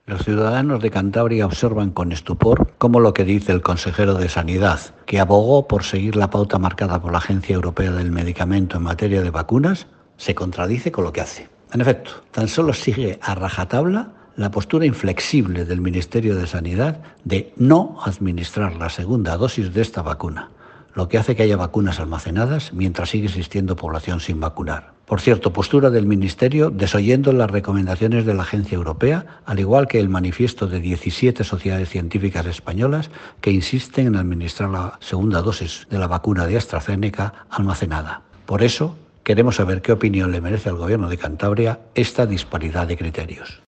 Los ciudadanos de Cantabria observan con estupor cómo lo que dice el consejero de Sanidad, que abogó por seguir la pauta marcada por la Agencia Europea del Medicamento en materia de vacunas, se contradice con lo que hace. En efecto, tan solo sigue a rajatabla la postura inflexible del Ministerio de Sanidad de no administrar la segunda dosis de esta vacuna, lo que hace que haya vacunas almacenadas mientras sigue existiendo población sin vacunar. Por cierto, postura del Ministerio desoyendo las recomendaciones de la Agencia Europea, al igual que el manifiesto de 17 sociedades científicas españolas que insisten en administrar la segunda dosis de la vacuna de AstraZeneca almacenada. Por eso, queremos saber qué opinión le merece al Gobierno de Cantabria esta disparidad de criterios.